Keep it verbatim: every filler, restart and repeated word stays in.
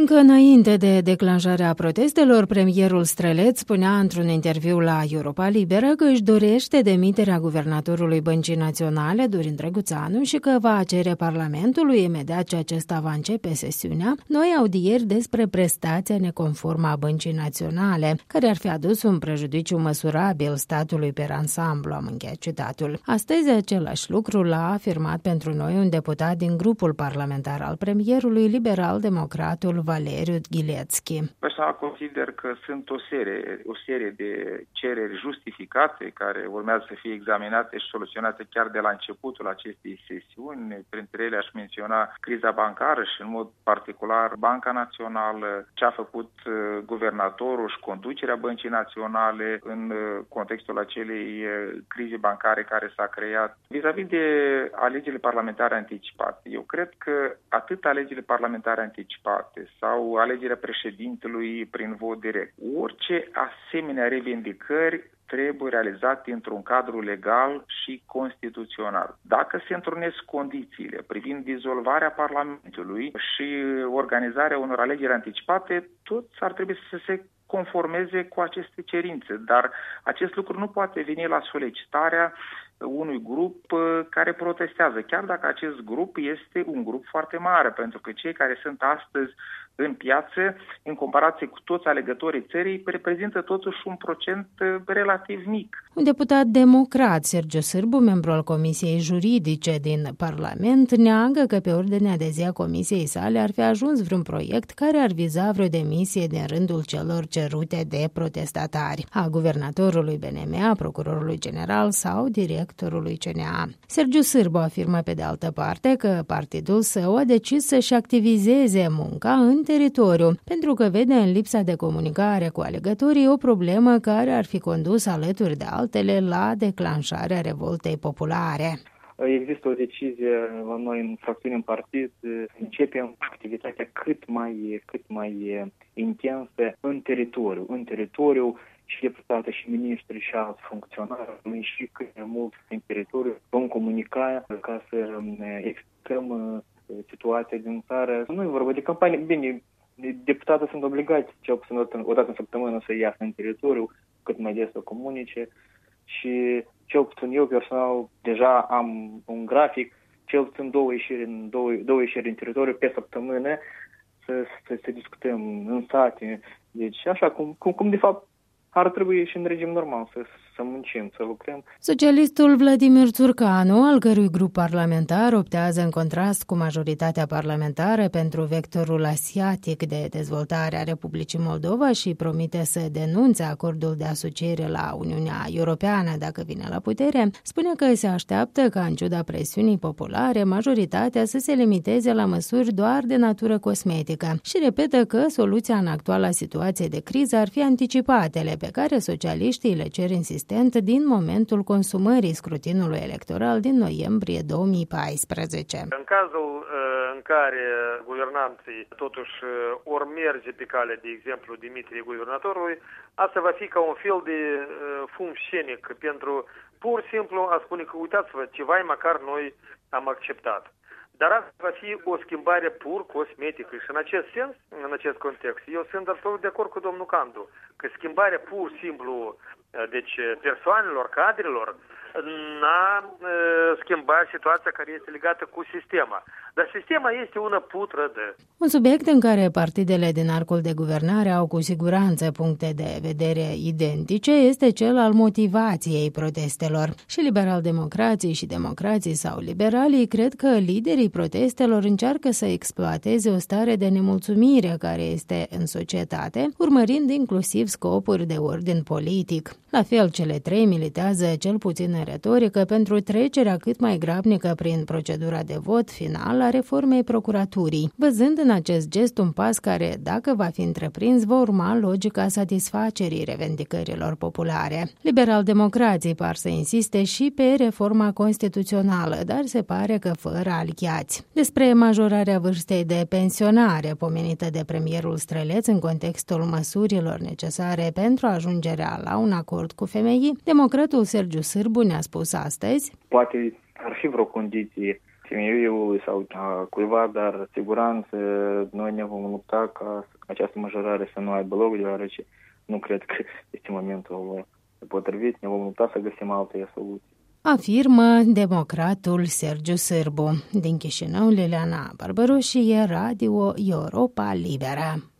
Încă înainte de declanșarea protestelor, premierul Streleț spunea într-un interviu la Europa Liberă că își dorește demiterea guvernatorului Băncii Naționale, Dorin Drăguțanu, și că va cere Parlamentului, imediat ce acesta va începe sesiunea, noi audieri despre prestația neconformă a Băncii Naționale, care ar fi adus un prejudiciu măsurabil statului per ansamblu, am încheiat citatul. Astăzi același lucru l-a afirmat pentru noi un deputat din grupul parlamentar al premierului, liberal-democratul Valeriu Ghilețchi. Personal consider că sunt o serie, o serie de cereri justificate care urmează să fie examinate și soluționate chiar de la începutul acestei sesiuni. Printre ele aș menționa criza bancară și în mod particular Banca Națională, ce a făcut guvernatorul și conducerea Băncii Naționale în contextul acelei crize bancare care s-a creat. Vis-a-vis de alegerile parlamentare anticipate, eu cred că atât alegerile parlamentare anticipate sau alegerea președintelui prin vot direct, orice asemenea revendicări trebuie realizate într-un cadru legal și constituțional. Dacă se întrunesc condițiile privind dizolvarea Parlamentului și organizarea unor alegeri anticipate, toți ar trebui să se conformeze cu aceste cerințe, dar acest lucru nu poate veni la solicitarea unui grup care protestează, chiar dacă acest grup este un grup foarte mare, pentru că cei care sunt astăzi în piață, în comparație cu toți alegătorii țării, reprezintă totuși un procent relativ mic. Un deputat democrat, Sergiu Sârbu, membru al Comisiei Juridice din Parlament, neagă că pe ordinea de zi a comisiei sale ar fi ajuns vreun proiect care ar viza vreo demisie din rândul celor cerute de protestatari, a guvernatorului B N M, a procurorului general sau directorului C N A. Sergiu Sârbu afirmă pe de altă parte că partidul său a decis să-și activizeze munca în teritoriu, pentru că vede în lipsa de comunicare cu alegătorii o problemă care ar fi condus alături de altele la declanșarea revoltei populare. Există o decizie la noi în fracțiune, în partid, începem activitatea cât mai, cât mai intensă în teritoriu, în teritoriu și deputate și ministri și alți funcționari, și cât mai mult în teritoriu vom comunica ca să explicăm situația din țară. Nu e vorba de campanie. Bine, deputații sunt obligați cel puțin o dată în săptămână să iasă în teritoriu, cât mai des să comunice și cel puțin eu personal deja am un grafic, cel puțin două ieșiri în, două, două ieșiri în teritoriu pe săptămână să, să, să discutăm în sate. Deci așa cum, cum, cum de fapt ar trebui și în regim normal să, să muncim, să lucrăm. Socialistul Vladimir Țurcanu, al cărui grup parlamentar optează în contrast cu majoritatea parlamentară pentru vectorul asiatic de dezvoltare a Republicii Moldova și promite să denunțe acordul de asociere la Uniunea Europeană dacă vine la putere, spune că se așteaptă ca, în ciuda presiunii populare, majoritatea să se limiteze la măsuri doar de natură cosmetică și repetă că soluția în actuala situație de criză ar fi anticipatele pe care socialiștii le cer insistent din momentul consumării scrutinului electoral din noiembrie două mii paisprezece. În cazul în care guvernanții totuși or merge pe cale, de exemplu, demiterii guvernatorului, asta va fi ca un fel de fum scenic pentru pur și simplu a spune că uitați-vă, ceva măcar noi am acceptat. Dar asta va fi o schimbare pur cosmetică și în acest sens, în acest context, eu sunt absolut de acord cu domnul Candu, că schimbarea pur și simplu deci persoanelor, cadrelor, n-a schimbat situația care este legată cu sistema. Dar sistema este una putrădă. Un subiect în care partidele din arcul de guvernare au cu siguranță puncte de vedere identice este cel al motivației protestelor. Și liberal-democrații și democrații sau liberalii cred că liderii protestelor încearcă să exploateze o stare de nemulțumire care este în societate, urmărind inclusiv scopuri de ordin politic. La fel, cele trei militează cel puțin în retorică pentru trecerea cât mai grabnică prin procedura de vot final a reformei procuraturii, văzând în acest gest un pas care, dacă va fi întreprins, va urma logica satisfacerii revendicărilor populare. Liberal-democrații par să insiste și pe reforma constituțională, dar se pare că fără aliați. Despre majorarea vârstei de pensionare pomenită de premierul Streleț în contextul măsurilor necesare pentru ajungerea la un acord cu femeii, democratul Sergiu Sârbu ne-a spus astăzi: poate ar fi vreo condiție femeiului sau a cuiva, dar siguranță noi ne vom lupta ca această majorare să nu aibă loc, deoarece nu cred că este momentul potrivit, ne vom lupta să găsim alte soluții. Afirmă democratul Sergiu Sârbu. Din Chișinău, Liliana Barbaroșie, Radio Europa Liberă.